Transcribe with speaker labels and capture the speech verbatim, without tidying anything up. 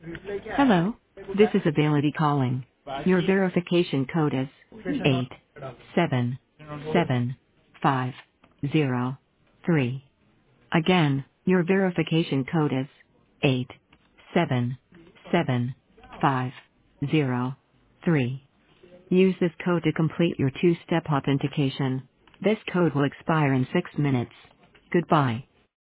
Speaker 1: Hello. This is Ability calling. Your verification code is eight seven seven five zero three. Again, your verification code is eight seven seven five zero three. Use this code to complete your two-step authentication. This code will expire in six minutes. Goodbye.